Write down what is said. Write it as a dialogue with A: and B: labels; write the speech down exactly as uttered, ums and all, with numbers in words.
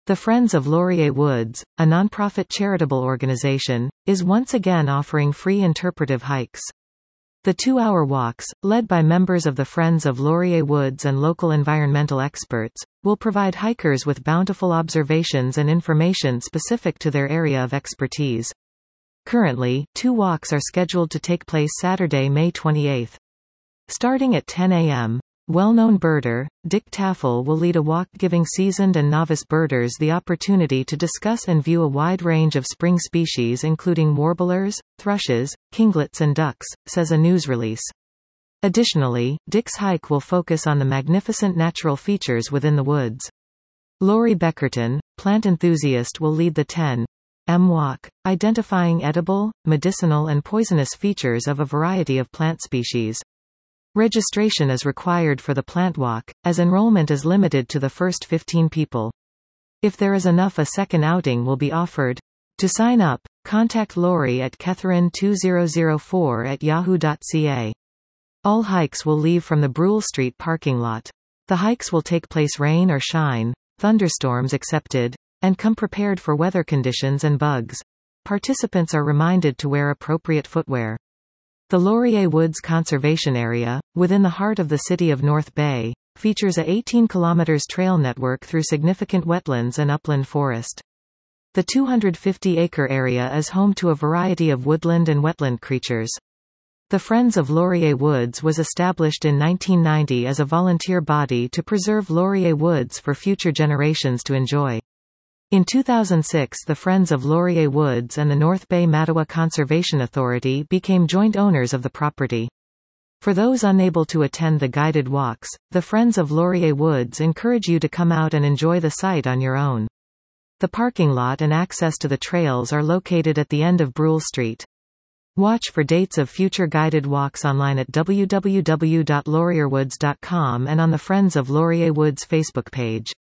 A: The Friends of Laurier Woods, a nonprofit charitable organization, is once again offering free interpretive hikes. The two-hour walks, led by members of the Friends of Laurier Woods and local environmental experts, will provide hikers with bountiful observations and information specific to their area of expertise. Currently, two walks are scheduled to take place Saturday, May twenty-eighth. Starting at ten a m, well-known birder, Dick Taffel will lead a walk giving seasoned and novice birders the opportunity to discuss and view a wide range of spring species including warblers, thrushes, kinglets and ducks, says a news release. Additionally, Dick's hike will focus on the magnificent natural features within the woods. Laurie Beckerton, plant enthusiast, will lead the ten m walk, identifying edible, medicinal and poisonous features of a variety of plant species. Registration is required for the plant walk, as enrollment is limited to the first fifteen people. If there is enough, a second outing will be offered. To sign up, contact Laurie at Catherine two thousand four at yahoo dot c a. All hikes will leave from the Brule Street parking lot. The hikes will take place rain or shine, thunderstorms accepted, and come prepared for weather conditions and bugs. Participants are reminded to wear appropriate footwear. The Laurier Woods Conservation Area, within the heart of the city of North Bay, features a eighteen kilometer trail network through significant wetlands and upland forest. The two hundred fifty acre area is home to a variety of woodland and wetland creatures. The Friends of Laurier Woods was established in nineteen ninety as a volunteer body to preserve Laurier Woods for future generations to enjoy. In two thousand six, the Friends of Laurier Woods and the North Bay Mattawa Conservation Authority became joint owners of the property. For those unable to attend the guided walks, the Friends of Laurier Woods encourage you to come out and enjoy the site on your own. The parking lot and access to the trails are located at the end of Brule Street. Watch for dates of future guided walks online at w w w dot laurierwoods dot com and on the Friends of Laurier Woods Facebook page.